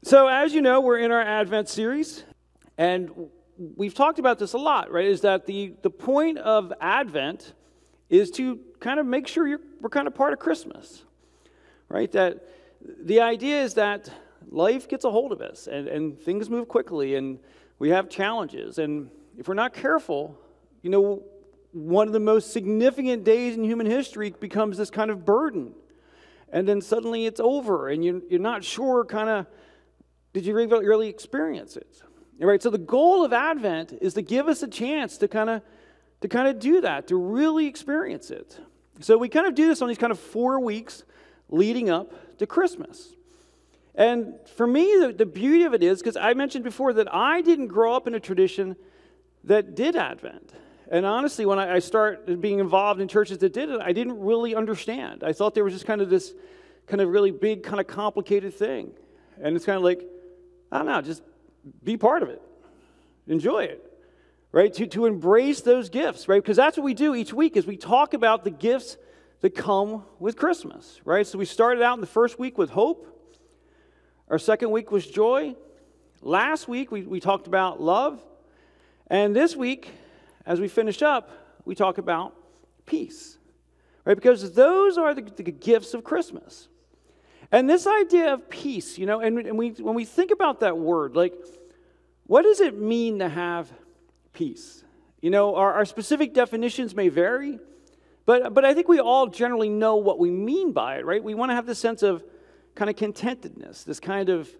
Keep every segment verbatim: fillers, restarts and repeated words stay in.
So as you know, we're in our Advent series, and we've talked about this a lot, right? Is that the, the point of Advent is to kind of make sure you're, we're kind of part of Christmas, right? That the idea is that life gets a hold of us, and, and things move quickly, and we have challenges. And if we're not careful, you know, one of the most significant days in human history becomes this kind of burden. And then suddenly it's over, and you're, you're not sure kind of, did you really, really experience it? All right, so the goal of Advent is to give us a chance to kind of to kind of do that, to really experience it. So we kind of do this on these kind of four weeks leading up to Christmas. And for me, the, the beauty of it is, because I mentioned before that I didn't grow up in a tradition that did Advent. And honestly, when I, I started being involved in churches that did it, I didn't really understand. I thought there was just kind of this kind of really big, kind of complicated thing. And it's kind of like, I don't know, just be part of it. Enjoy it. Right? To, to embrace those gifts, right? Because that's what we do each week is we talk about the gifts that come with Christmas, right? So we started out in the first week with hope. Our second week was joy. Last week we, we talked about love. And this week, as we finish up, we talk about peace, right? Because those are the, the gifts of Christmas. And this idea of peace, you know, and, and we when we think about that word, like, what does it mean to have peace? You know, our, our specific definitions may vary, but, but I think we all generally know what we mean by it, right? We want to have this sense of kind of contentedness, this kind of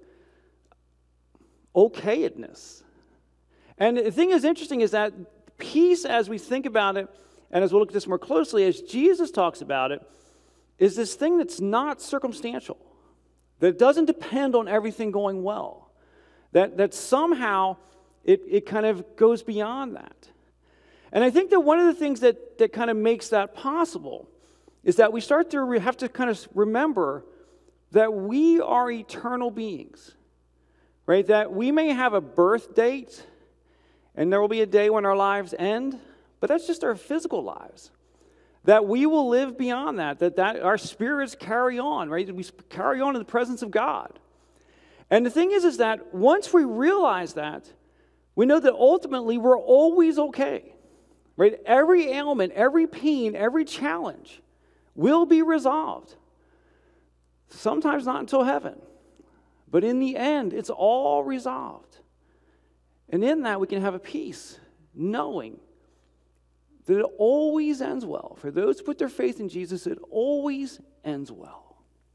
okayedness. And the thing is interesting is that peace, as we think about it, and as we'll look at this more closely, as Jesus talks about it, is this thing that's not circumstantial, that doesn't depend on everything going well, that, that somehow it, it kind of goes beyond that. And I think that one of the things that, that kind of makes that possible is that we start to re- have to kind of remember that we are eternal beings, right? That we may have a birth date, and there will be a day when our lives end, but that's just our physical lives. That we will live beyond that, that, that our spirits carry on, right? We carry on in the presence of God. And the thing is, is that once we realize that, we know that ultimately we're always okay, right? Every ailment, every pain, every challenge will be resolved. Sometimes not until heaven, but in the end, it's all resolved. And in that, we can have a peace, knowing that it always ends well. For those who put their faith in Jesus, it always ends well.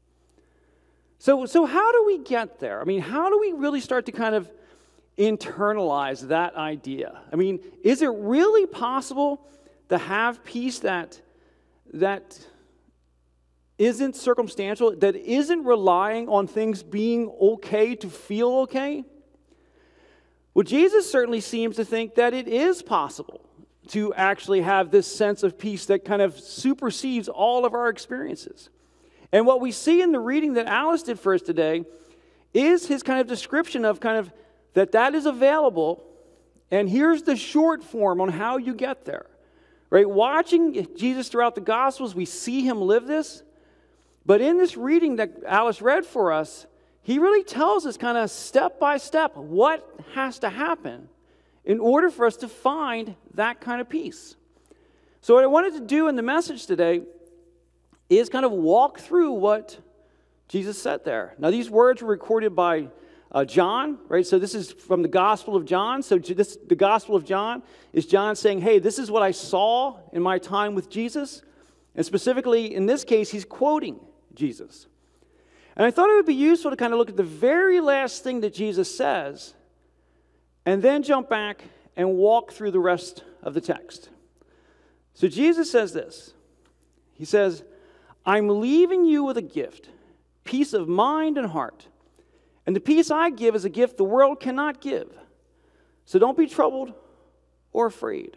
So, so how do we get there? I mean, how do we really start to kind of internalize that idea? I mean, is it really possible to have peace that, that isn't circumstantial, that isn't relying on things being okay to feel okay? Well, Jesus certainly seems to think that it is possible to actually have this sense of peace that kind of supersedes all of our experiences. And what we see in the reading that Alice did for us today is his kind of description of kind of that that is available, and here's the short form on how you get there. Right? Watching Jesus throughout the Gospels, we see him live this, but in this reading that Alice read for us, he really tells us kind of step by step what has to happen in order for us to find that kind of peace. So what I wanted to do in the message today is kind of walk through what Jesus said there. Now, these words were recorded by uh, John, right? So this is from the Gospel of John. So this, the Gospel of John is John saying, hey, this is what I saw in my time with Jesus. And specifically, in this case, he's quoting Jesus. And I thought it would be useful to kind of look at the very last thing that Jesus says and then jump back and walk through the rest of the text. So Jesus says this. He says, I'm leaving you with a gift, peace of mind and heart. And the peace I give is a gift the world cannot give. So don't be troubled or afraid.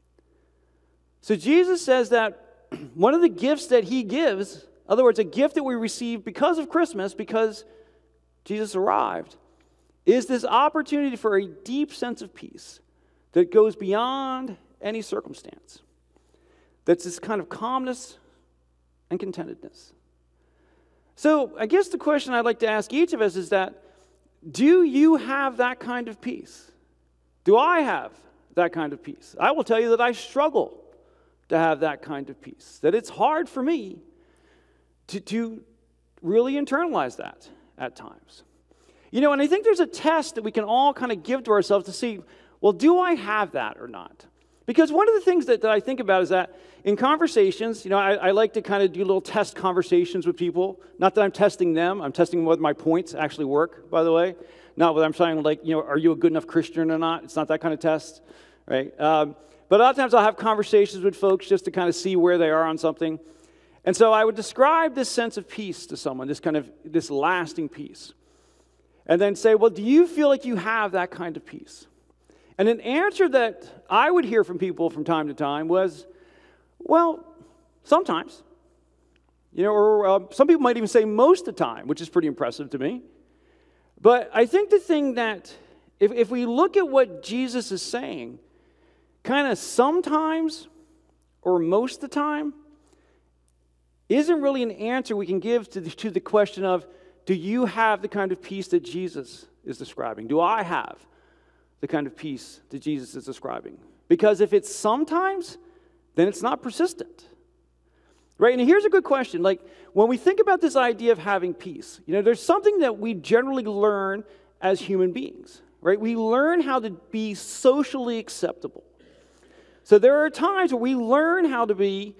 So Jesus says that one of the gifts that he gives, in other words, a gift that we receive because of Christmas, because Jesus arrived, is this opportunity for a deep sense of peace that goes beyond any circumstance. That's this kind of calmness and contentedness. So I guess the question I'd like to ask each of us is that Do you have that kind of peace? Do I have that kind of peace? I will tell you that I struggle to have that kind of peace, that it's hard for me to, to really internalize that at times. You know, and I think there's a test that we can all kind of give to ourselves to see, well, do I have that or not? Because one of the things that, that I think about is that in conversations, you know, I, I like to kind of do little test conversations with people. Not that I'm testing them. I'm testing whether my points actually work, by the way. Not whether I'm saying, like, you know, are you a good enough Christian or not? It's not that kind of test, right? Um, but a lot of times I'll have conversations with folks just to kind of see where they are on something. And so I would describe this sense of peace to someone, this kind of, this lasting peace. And then say, well, do you feel like you have that kind of peace? And an answer that I would hear from people from time to time was, well, sometimes. You know, or uh, some people might even say most of the time, which is pretty impressive to me. But I think the thing that, if, if we look at what Jesus is saying, kind of sometimes or most of the time, isn't really an answer we can give to the, to the question of, do you have the kind of peace that Jesus is describing? Do I have the kind of peace that Jesus is describing? Because if it's sometimes, then it's not persistent. Right? And here's a good question. Like, when we think about this idea of having peace, you know, there's something that we generally learn as human beings. Right? We learn how to be socially acceptable. So there are times where we learn how to be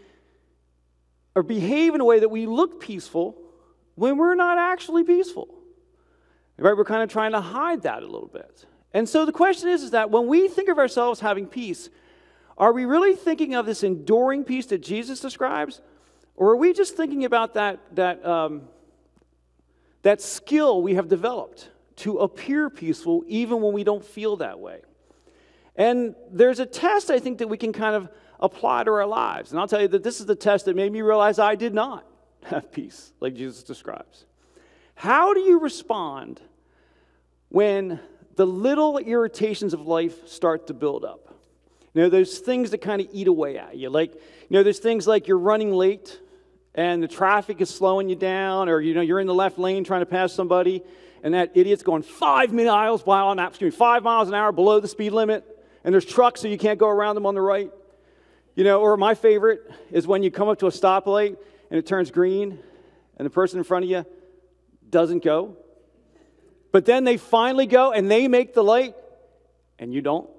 or behave in a way that we look peaceful when we're not actually peaceful. Right? We're kind of trying to hide that a little bit. And so the question is, is that when we think of ourselves having peace, are we really thinking of this enduring peace that Jesus describes? Or are we just thinking about that, that, um, that skill we have developed to appear peaceful even when we don't feel that way? And there's a test, I think, that we can kind of apply to our lives. And I'll tell you that this is the test that made me realize I did not have peace like Jesus describes. How do you respond when the little irritations of life start to build up? You know, those things that kind of eat away at you. Like, you know, there's things like you're running late and the traffic is slowing you down, or, you know, you're in the left lane trying to pass somebody and that idiot's going five miles, mile an hour, excuse me, five miles an hour below the speed limit, and there's trucks so you can't go around them on the right. You know, or my favorite is when you come up to a stoplight and it turns green and the person in front of you doesn't go. But then they finally go and they make the light and you don't.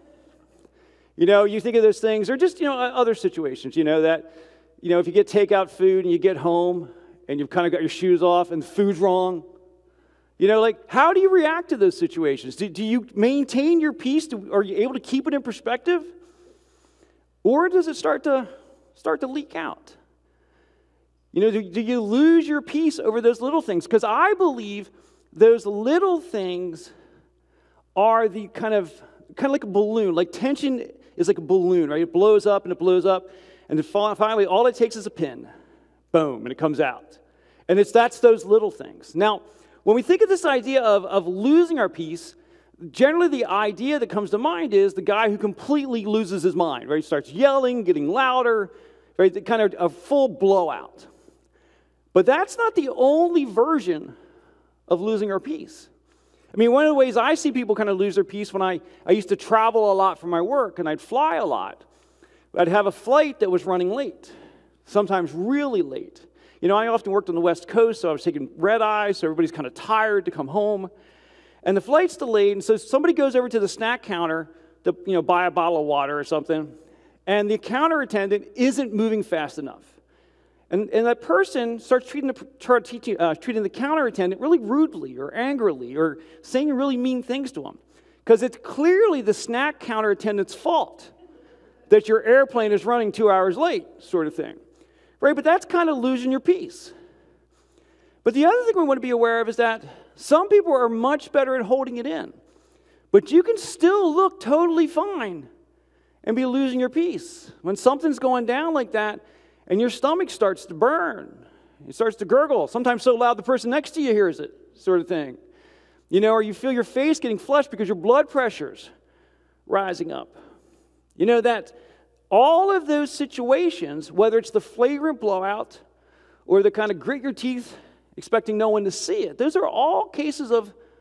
You know, you think of those things, or just, you know, other situations, you know, that, you know, if you get takeout food and you get home and you've kind of got your shoes off and the food's wrong, you know, like, how do you react to those situations? Do, do you maintain your peace? Do, are you able to keep it in perspective? Or does it start to start to leak out? You know, do, do you lose your peace over those little things? Because I believe those little things are the kind of, kind of like a balloon. Like tension is like a balloon, right? It blows up and it blows up. And then finally, all it takes is a pin. Boom, and it comes out. And it's that's those little things. Now, when we think of this idea of, of losing our peace, generally the idea that comes to mind is the guy who completely loses his mind, right? He starts yelling, getting louder, right? Kind of a full blowout. But that's not the only version of losing our peace. I mean, one of the ways I see people kind of lose their peace when I, I used to travel a lot for my work and I'd fly a lot. I'd have a flight that was running late, sometimes really late. You know, I often worked on the West Coast, so I was taking red eye, so everybody's kind of tired to come home. And the flight's delayed, and so somebody goes over to the snack counter to, you know, buy a bottle of water or something, and the counter attendant isn't moving fast enough. And, and that person starts treating the, uh, treating the counter attendant really rudely or angrily or saying really mean things to him. Because it's clearly the snack counter attendant's fault that your airplane is running two hours late, sort of thing. Right? But that's kind of losing your peace. But the other thing we want to be aware of is that some people are much better at holding it in. But you can still look totally fine and be losing your peace. When something's going down like that and your stomach starts to burn, it starts to gurgle, sometimes so loud the person next to you hears it, sort of thing. You know, or you feel your face getting flushed because your blood pressure's rising up. You know that all of those situations, whether it's the flagrant blowout or the kind of grit your teeth expecting no one to see it, those are all cases of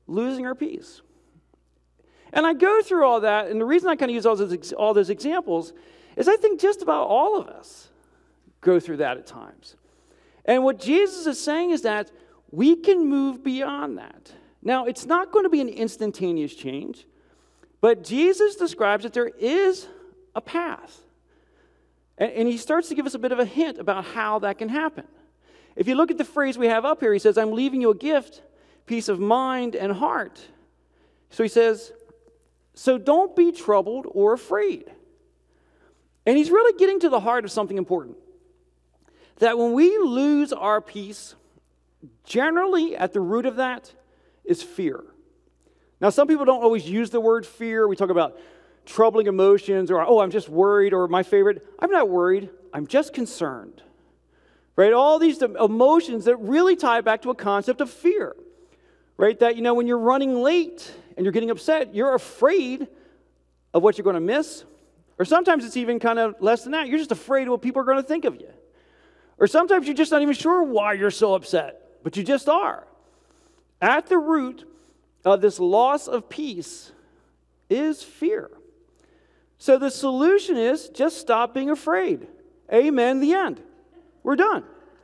losing our peace. And I go through all that, and the reason I kind of use all those, all those examples is I think just about all of us go through that at times. And what Jesus is saying is that we can move beyond that. Now, it's not going to be an instantaneous change, but Jesus describes that there is a path. And, and he starts to give us a bit of a hint about how that can happen. If you look at the phrase we have up here, he says, I'm leaving you a gift, peace of mind and heart. So he says, so don't be troubled or afraid. And he's really getting to the heart of something important. That when we lose our peace, generally at the root of that is fear. Now, some people don't always use the word fear. We talk about troubling emotions or, oh, I'm just worried, or my favorite, I'm not worried, I'm just concerned. Right? All these emotions that really tie back to a concept of fear. Right? That, you know, when you're running late and you're getting upset, you're afraid of what you're going to miss. Or sometimes it's even kind of less than that. You're just afraid of what people are going to think of you. Or sometimes you're just not even sure why you're so upset, but you just are. At the root of this loss of peace is fear. So the solution is just stop being afraid. Amen, the end. We're done.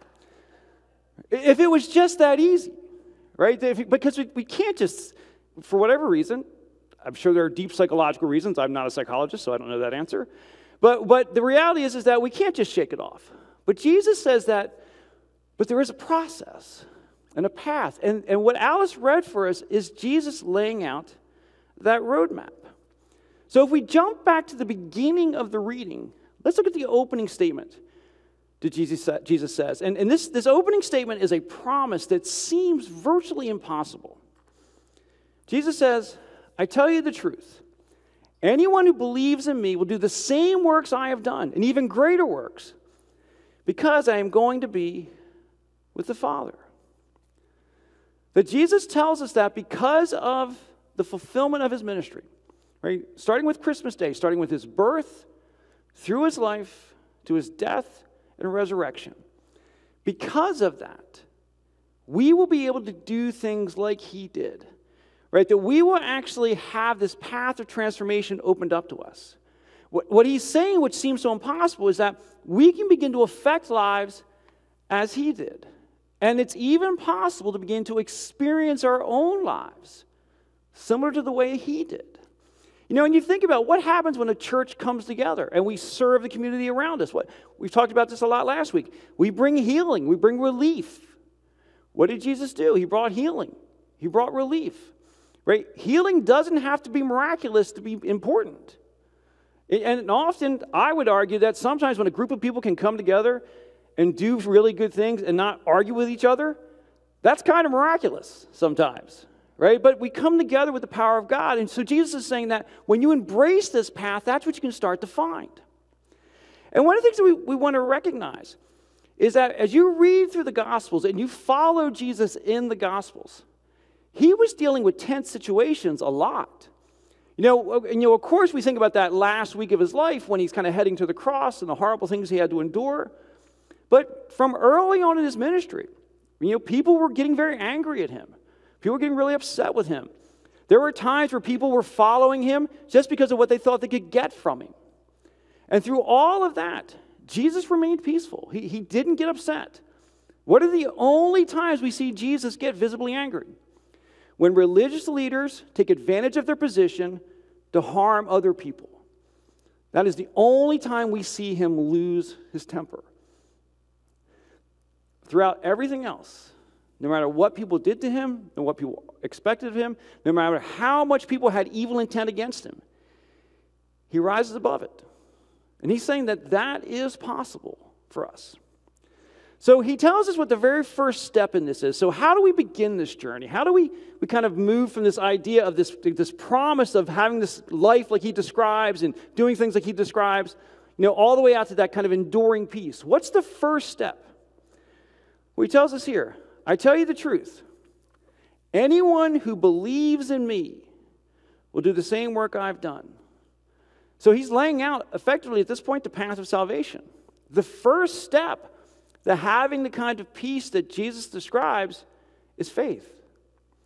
If it was just that easy, right? If, because we, we can't just, for whatever reason, I'm sure there are deep psychological reasons. I'm not a psychologist, so I don't know that answer. But, but the reality is, is that we can't just shake it off. But Jesus says that, but there is a process and a path. And, and what Alice read for us is Jesus laying out that roadmap. So if we jump back to the beginning of the reading, let's look at the opening statement that Jesus, Jesus says. And, and this, this opening statement is a promise that seems virtually impossible. Jesus says, I tell you the truth. Anyone who believes in me will do the same works I have done, and even greater works, because I am going to be with the Father. That Jesus tells us that because of the fulfillment of his ministry, right? Starting with Christmas Day, starting with his birth, through his life, to his death and resurrection. Because of that, we will be able to do things like he did. Right? That we will actually have this path of transformation opened up to us. What, what he's saying, which seems so impossible, is that we can begin to affect lives as he did. And it's even possible to begin to experience our own lives similar to the way he did. You know, and you think about what happens when a church comes together and we serve the community around us. What, we've talked about this a lot last week. We bring healing. We bring relief. What did Jesus do? He brought healing. He brought relief. Right? Healing doesn't have to be miraculous to be important. And often, I would argue that sometimes when a group of people can come together and do really good things and not argue with each other, that's kind of miraculous sometimes. Right? But we come together with the power of God. And so Jesus is saying that when you embrace this path, that's what you can start to find. And one of the things that we, we want to recognize is that as you read through the Gospels and you follow Jesus in the Gospels, he was dealing with tense situations a lot. You know, and, you know, of course, we think about that last week of his life when he's kind of heading to the cross and the horrible things he had to endure. But from early on in his ministry, you know, people were getting very angry at him. People were getting really upset with him. There were times where people were following him just because of what they thought they could get from him. And through all of that, Jesus remained peaceful. He, he didn't get upset. What are the only times we see Jesus get visibly angry? When religious leaders take advantage of their position to harm other people. That is the only time we see him lose his temper. Throughout everything else, no matter what people did to him and what people expected of him, no matter how much people had evil intent against him, he rises above it. And he's saying that that is possible for us. So he tells us what the very first step in this is. So how do we begin this journey? How do we, we kind of move from this idea of this, this promise of having this life like he describes and doing things like he describes, you know, all the way out to that kind of enduring peace? What's the first step? Well, he tells us here, I tell you the truth. Anyone who believes in me will do the same work I've done. So he's laying out effectively at this point the path of salvation. The first step, the having the kind of peace that Jesus describes, is faith.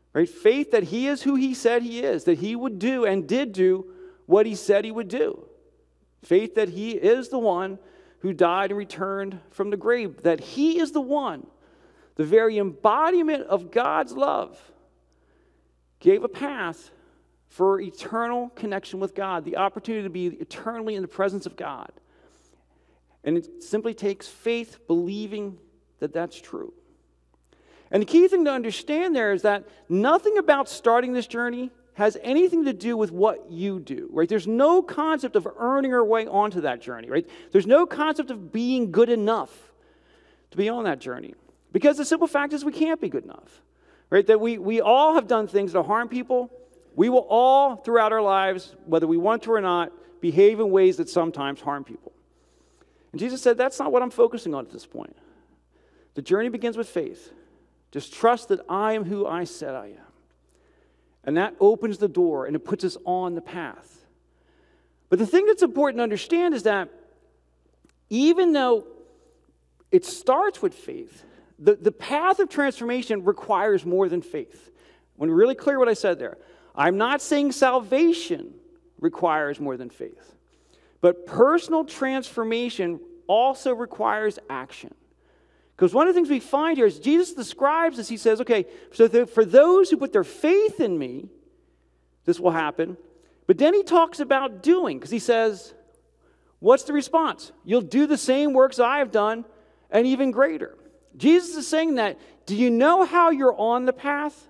Right? Faith that he is who he said he is, that he would do and did do what he said he would do. Faith that he is the one who died and returned from the grave, that he is the one, the very embodiment of God's love, gave a path for eternal connection with God, the opportunity to be eternally in the presence of God. And it simply takes faith believing that that's true. And the key thing to understand there is that nothing about starting this journey has anything to do with what you do, right? There's no concept of earning our way onto that journey, right? There's no concept of being good enough to be on that journey. Because the simple fact is we can't be good enough, right? That we, we all have done things that harm people. We will all, throughout our lives, whether we want to or not, behave in ways that sometimes harm people. And Jesus said, that's not what I'm focusing on at this point. The journey begins with faith. Just trust that I am who I said I am. And that opens the door and it puts us on the path. But the thing that's important to understand is that even though it starts with faith, the, the path of transformation requires more than faith. I want to be really clear what I said there. I'm not saying salvation requires more than faith. But personal transformation also requires action. Because one of the things we find here is Jesus describes this. He says, okay, so the, for those who put their faith in me, this will happen. But then he talks about doing, because he says, what's the response? You'll do the same works I have done, and even greater. Jesus is saying that, do you know how you're on the path?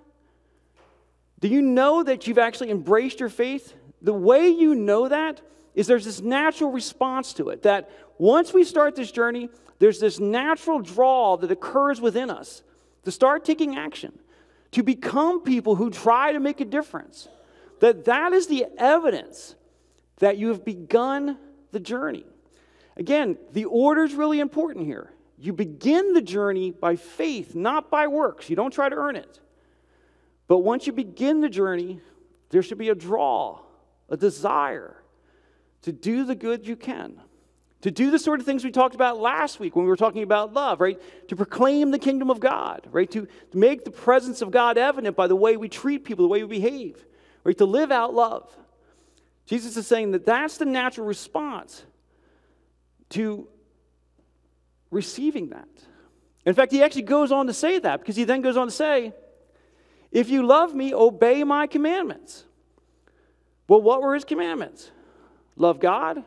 Do you know that you've actually embraced your faith? The way you know that is there's this natural response to it, that once we start this journey, there's this natural draw that occurs within us to start taking action, to become people who try to make a difference. That that is the evidence that you have begun the journey. Again, the order is really important here. You begin the journey by faith, not by works. You don't try to earn it. But once you begin the journey, there should be a draw, a desire to do the good you can. To do the sort of things we talked about last week when we were talking about love, right? To proclaim the kingdom of God, right? To, to make the presence of God evident by the way we treat people, the way we behave, right? To live out love. Jesus is saying that that's the natural response to receiving that. In fact, he actually goes on to say that, because he then goes on to say, if you love me, obey my commandments. Well, what were his commandments? Love God.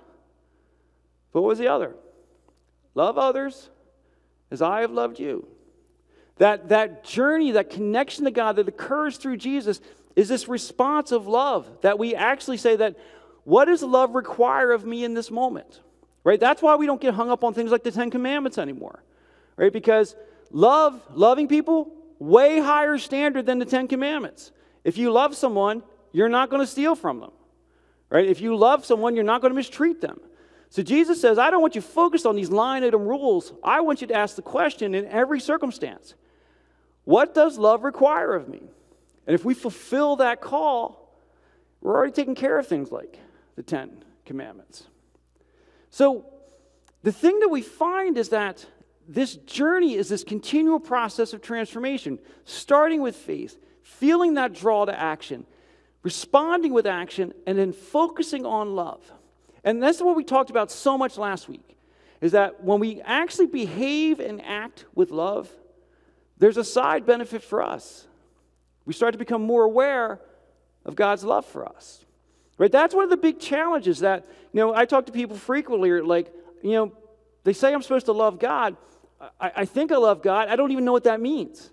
But what was the other? Love others as I have loved you. That, that journey, that connection to God that occurs through Jesus is this response of love, that we actually say that, what does love require of me in this moment? Right? That's why we don't get hung up on things like the Ten Commandments anymore. Right? Because love, loving people, way higher standard than the Ten Commandments. If you love someone, you're not going to steal from them. Right? If you love someone, you're not going to mistreat them. So Jesus says, I don't want you focused on these line item rules. I want you to ask the question in every circumstance, what does love require of me? And if we fulfill that call, we're already taking care of things like the Ten Commandments. So the thing that we find is that this journey is this continual process of transformation, starting with faith, feeling that draw to action, responding with action, and then focusing on love. And that's what we talked about so much last week, is that when we actually behave and act with love, there's a side benefit for us. We start to become more aware of God's love for us. Right? That's one of the big challenges that, you know, I talk to people frequently, like, you know, they say I'm supposed to love God. I, I think I love God. I don't even know what that means.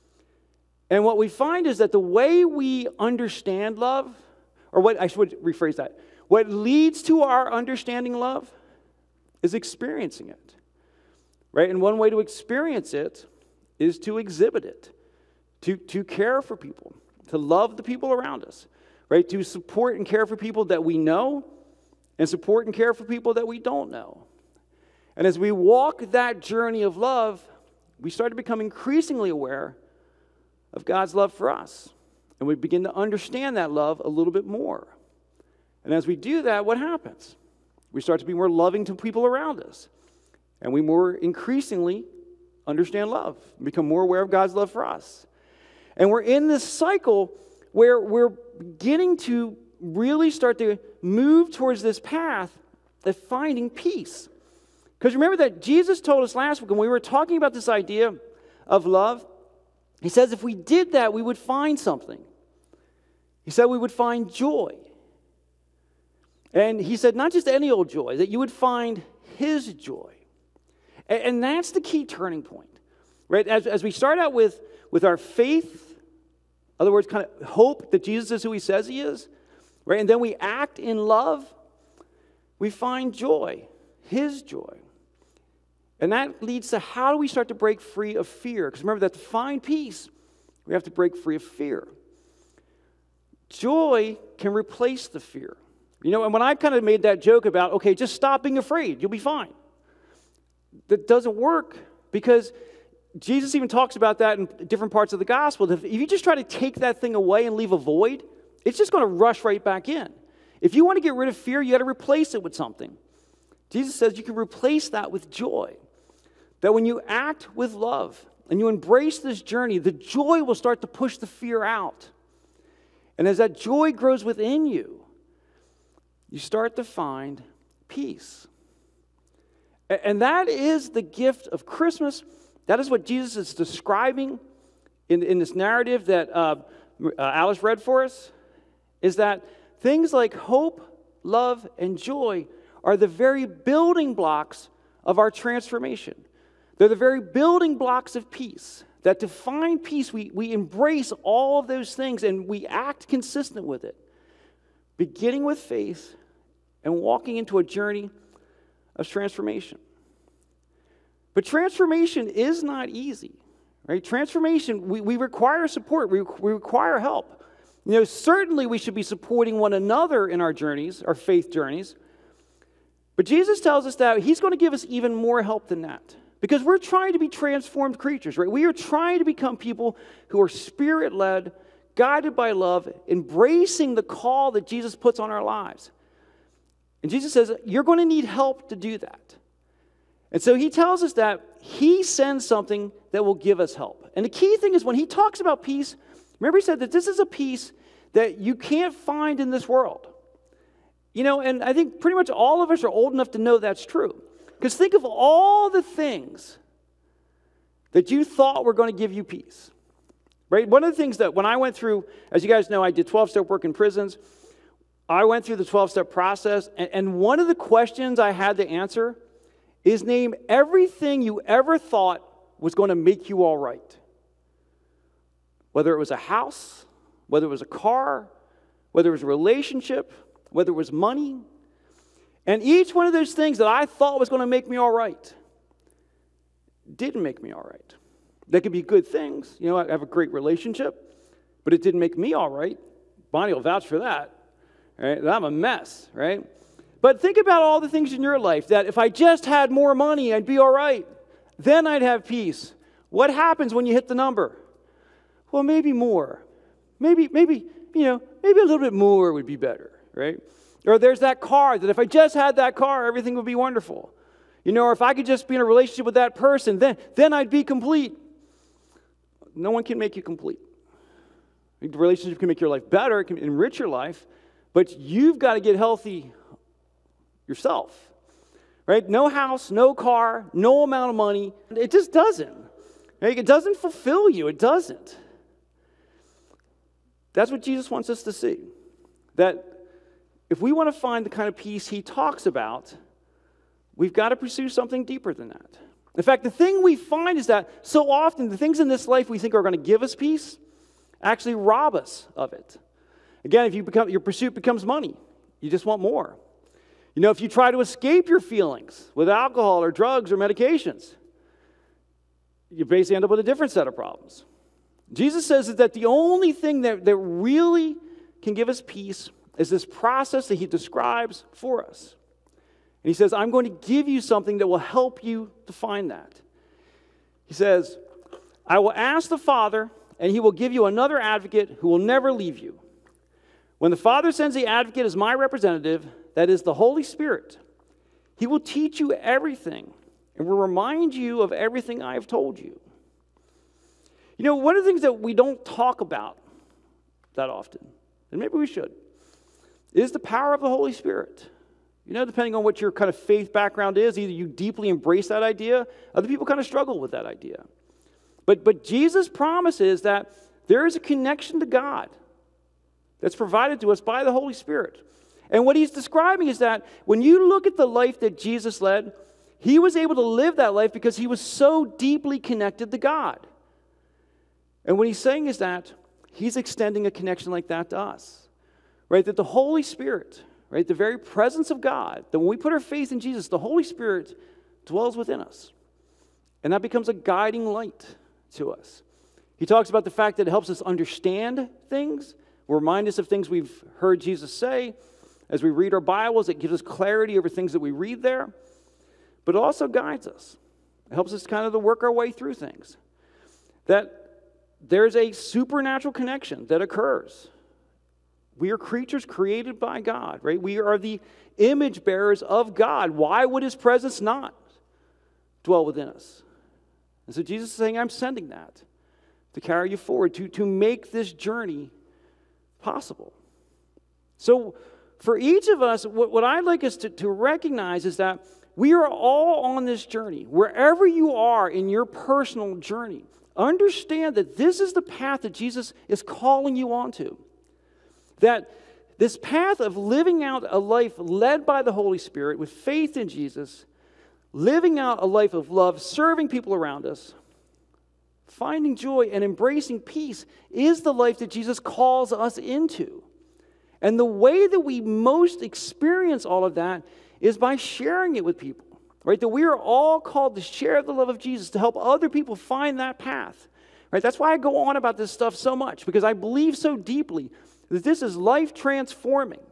And what we find is that the way we understand love, or what I should rephrase that, what leads to our understanding love is experiencing it, right? And one way to experience it is to exhibit it, to, to care for people, to love the people around us, right? To support and care for people that we know and support and care for people that we don't know. And as we walk that journey of love, we start to become increasingly aware of God's love for us. And we begin to understand that love a little bit more. And as we do that, what happens? We start to be more loving to people around us. And we more increasingly understand love and become more aware of God's love for us. And we're in this cycle where we're beginning to really start to move towards this path of finding peace. Because remember that Jesus told us last week when we were talking about this idea of love, he says if we did that, we would find something. He said we would find joy. And he said not just any old joy, that you would find his joy. And, and that's the key turning point. Right? As, as we start out with, with our faith, in other words, kind of hope that Jesus is who he says he is, right? And then we act in love, we find joy, his joy. And that leads to how do we start to break free of fear? Because remember that to find peace, we have to break free of fear. Joy can replace the fear. You know, and when I kind of made that joke about, okay, just stop being afraid, you'll be fine. That doesn't work because Jesus even talks about that in different parts of the gospel. If you just try to take that thing away and leave a void, it's just going to rush right back in. If you want to get rid of fear, you got to replace it with something. Jesus says you can replace that with joy. That when you act with love and you embrace this journey, the joy will start to push the fear out. And as that joy grows within you, you start to find peace. And that is the gift of Christmas. That is what Jesus is describing in, in this narrative that uh, uh, Alice read for us, is that things like hope, love, and joy are the very building blocks of our transformation. They're the very building blocks of peace. That to find peace, we, we embrace all of those things and we act consistent with it. Beginning with faith and walking into a journey of transformation. But transformation is not easy, right? Transformation, we, we require support. We, we require help. You know, certainly we should be supporting one another in our journeys, our faith journeys. But Jesus tells us that he's going to give us even more help than that. Because we're trying to be transformed creatures, right? We are trying to become people who are spirit-led, guided by love, embracing the call that Jesus puts on our lives. And Jesus says, you're going to need help to do that. And so he tells us that he sends something that will give us help. And the key thing is when he talks about peace, remember he said that this is a peace that you can't find in this world. You know, and I think pretty much all of us are old enough to know that's true. Because think of all the things that you thought were going to give you peace. Right? One of the things that when I went through, as you guys know, I did twelve-step work in prisons. I went through the twelve-step process, and, and one of the questions I had to answer is name everything you ever thought was going to make you all right. Whether it was a house, whether it was a car, whether it was a relationship, whether it was money. And each one of those things that I thought was going to make me all right didn't make me all right. They could be good things. You know, I have a great relationship, but it didn't make me all right. Bonnie will vouch for that. Right? I'm a mess, right? But think about all the things in your life that if I just had more money, I'd be all right. Then I'd have peace. What happens when you hit the number? Well, maybe more. Maybe, maybe, you know, maybe a little bit more would be better, right? Or there's that car that if I just had that car, everything would be wonderful. You know, or if I could just be in a relationship with that person, then, then I'd be complete. No one can make you complete. The relationship can make your life better, it can enrich your life, but you've got to get healthy yourself. Right? No house, no car, no amount of money. It just doesn't. Right? It doesn't fulfill you. It doesn't. That's what Jesus wants us to see. That if we want to find the kind of peace he talks about, we've got to pursue something deeper than that. In fact, the thing we find is that so often the things in this life we think are going to give us peace actually rob us of it. Again, if you become your pursuit becomes money, you just want more. You know, if you try to escape your feelings with alcohol or drugs or medications, you basically end up with a different set of problems. Jesus says that the only thing that, that really can give us peace is this process that he describes for us. And he says, I'm going to give you something that will help you to find that. He says, I will ask the Father, and he will give you another advocate who will never leave you. When the Father sends the advocate as my representative, that is the Holy Spirit, he will teach you everything and will remind you of everything I have told you. You know, one of the things that we don't talk about that often, and maybe we should, is the power of the Holy Spirit. You know, depending on what your kind of faith background is, either you deeply embrace that idea, other people kind of struggle with that idea. But, but Jesus promises that there is a connection to God that's provided to us by the Holy Spirit. And what he's describing is that when you look at the life that Jesus led, he was able to live that life because he was so deeply connected to God. And what he's saying is that he's extending a connection like that to us, right? That the Holy Spirit, right, the very presence of God, that when we put our faith in Jesus, the Holy Spirit dwells within us. And that becomes a guiding light to us. He talks about the fact that it helps us understand things, will remind us of things we've heard Jesus say. As we read our Bibles, it gives us clarity over things that we read there. But it also guides us. It helps us kind of to work our way through things. That there's a supernatural connection that occurs. We are creatures created by God, right? We are the image bearers of God. Why would his presence not dwell within us? And so Jesus is saying, I'm sending that to carry you forward, to, to make this journey possible. So for each of us, what, what I'd like us to, to recognize is that we are all on this journey. Wherever you are in your personal journey, understand that this is the path that Jesus is calling you onto. That this path of living out a life led by the Holy Spirit with faith in Jesus, living out a life of love, serving people around us, finding joy and embracing peace is the life that Jesus calls us into. And the way that we most experience all of that is by sharing it with people, right? That we are all called to share the love of Jesus, to help other people find that path, right? That's why I go on about this stuff so much, because I believe so deeply that this is life transforming,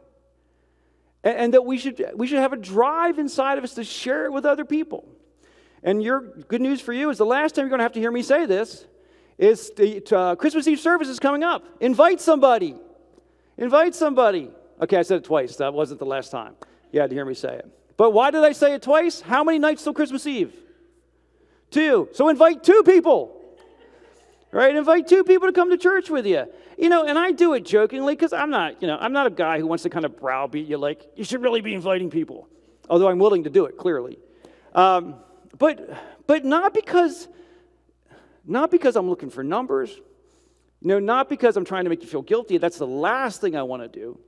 and, and that we should, we should have a drive inside of us to share it with other people. And your good news for you is the last time you're going to have to hear me say this is the uh, Christmas Eve service is coming up. Invite somebody. Invite somebody. Okay, I said it twice. That wasn't the last time. You had to hear me say it. But why did I say it twice? How many nights till Christmas Eve? Two. So invite two people. Right? Invite two people to come to church with you. You know, and I do it jokingly because I'm not, you know, I'm not a guy who wants to kind of browbeat you like, you should really be inviting people. Although I'm willing to do it, clearly. Um, but but not because, not because I'm looking for numbers. You know, not because I'm trying to make you feel guilty. That's the last thing I want to do.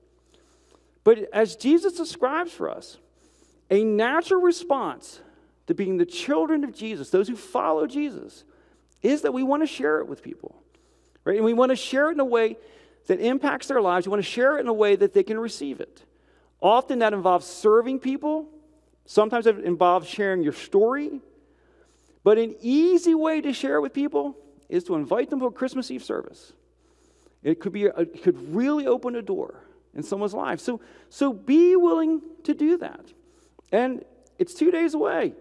But as Jesus describes for us, a natural response to being the children of Jesus, those who follow Jesus, is that we want to share it with people, right? And we want to share it in a way that impacts their lives. We want to share it in a way that they can receive it. Often that involves serving people. Sometimes it involves sharing your story. But an easy way to share it with people is to invite them to a Christmas Eve service. It could be, a, it could really open a door in someone's life. So, so be willing to do that. And it's two days away.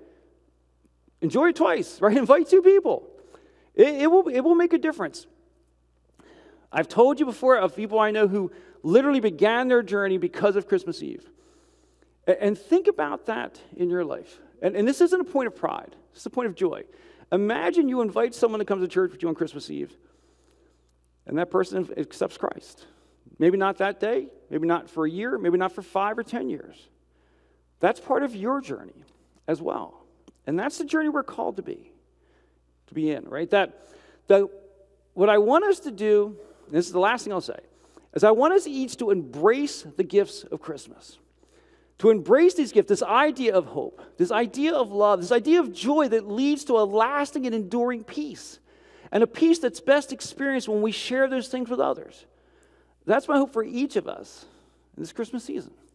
Enjoy it twice, right? Invite two people. It, it will, it will make a difference. I've told you before of people I know who literally began their journey because of Christmas Eve. And think about that in your life. And, and this isn't a point of pride. It's a point of joy. Imagine you invite someone to come to church with you on Christmas Eve, and that person accepts Christ. Maybe not that day, maybe not for a year, maybe not for five or ten years. That's part of your journey as well. And that's the journey we're called to be, to be in, right? That, that what I want us to do, and this is the last thing I'll say, is I want us each to embrace the gifts of Christmas. To embrace these gifts, this idea of hope, this idea of love, this idea of joy that leads to a lasting and enduring peace. And a peace that's best experienced when we share those things with others. That's my hope for each of us in this Christmas season.